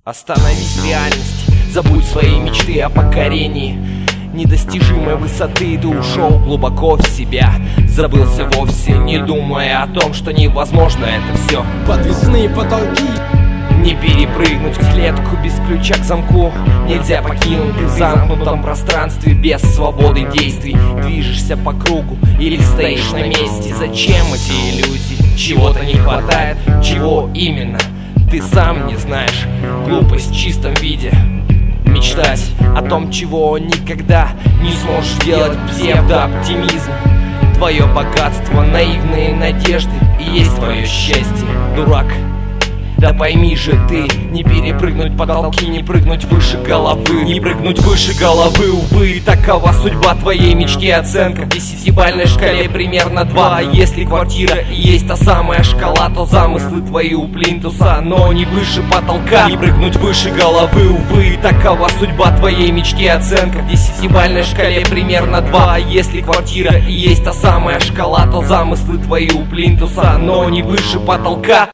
Остановись, реальность, забудь свои мечты о покорении недостижимой высоты. Ты ушел глубоко в себя, забылся вовсе, не думая о том, что невозможно это все. Подвесные потолки. Не перепрыгнуть в клетку без ключа к замку. Нельзя покинуть в замкнутом пространстве без свободы действий. Движешься по кругу или стоишь на месте. Зачем эти иллюзии? Чего-то не хватает, чего именно? Ты сам не знаешь, глупость в чистом виде. Мечтать о том, чего никогда не сможешь делать, псевдооптимизм. Твое богатство, наивные надежды и есть твое счастье, дурак. Да пойми же ты, не перепрыгнуть потолки, не прыгнуть выше головы. Не прыгнуть выше головы, увы, такова судьба твоей мечте. Оценка в 10-бальной шкале примерно 2. Если квартира и есть та самая шкала, то замыслы твои у плинтуса, но не выше потолка. Не прыгнуть выше головы, увы, такова судьба твоей мечте. Оценка в 10-бальной шкале примерно 2. Если квартира и есть та самая шкала, то замыслы твои у плинтуса, но не выше потолка.